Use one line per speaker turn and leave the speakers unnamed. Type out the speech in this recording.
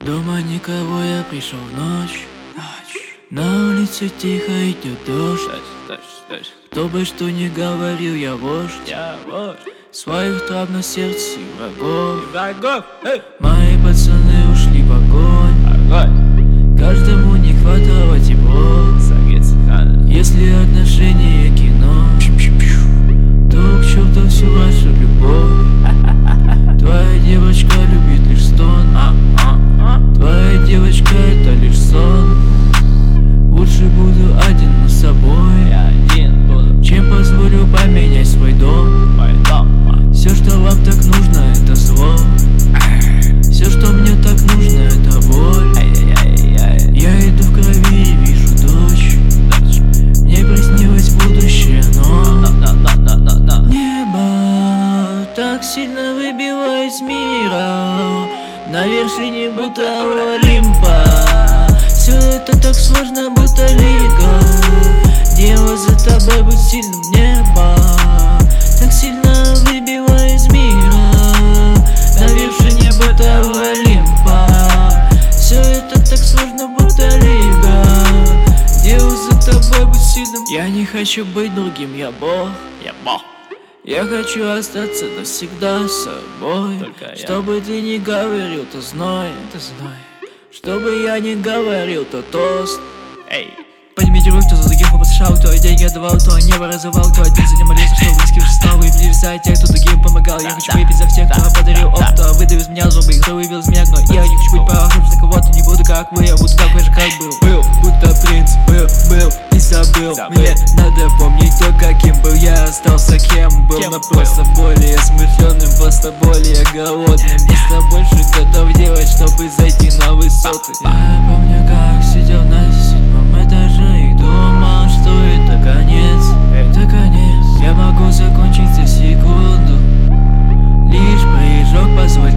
Дома никого, я пришел в ночь. На улице тихо идет дождь. Кто бы что ни говорил, я вождь. Своих трав на сердце и врагов. Мои пацаны ушли в огонь. Каждому не хватало тепло. Если отношения кино, то к черту всю вашу любовь. Твоя девочка любит лишь стон. Твоя девочка это лишь сон. Лучше буду один с собой, чем позволю поменять свой дом. Все, что вам так нужно, это зло. Все, что мне так нужно, это боль. Я иду в крови и вижу дождь. Мне приснилось будущее, но небо так сильно выбило из мира. На вершине будто Олимпа. Все это так сложно, будто лига. Дело за тобой быть сильным, небо так сильно выбило из мира. На вершине будто Олимпа. Все это так сложно, будто лига. Дело за тобой быть сильным. Я не хочу быть другим, я Бог. Я хочу остаться навсегда с собой. Что бы ты ни говорил, то знай. Что бы я ни говорил, то тост. Поднимите руки, кто заехал по США, кто деньги отдавал, кто небо разрывал, кто один за ним молился, что близкий уже стал. Вы ближе за тех, кто другим помогал. Я хочу выпить за всех, кто подарил опыт, кто выдавил из меня зубы, кто выбил из меня гной. Я не хочу быть похож на кого-то, не буду как вы, я буду такой же, как был. Будто принц, был и забыл. Мне надо помнить то, каким был. Я остался кем был, но просто более смышленым, просто более голодным. Просто больше готов делать, чтобы зайти на высоты. Я помню, как сидел на 7-м этаже и думал, что это конец. Я могу закончить за секунду. Лишь прыжок позволит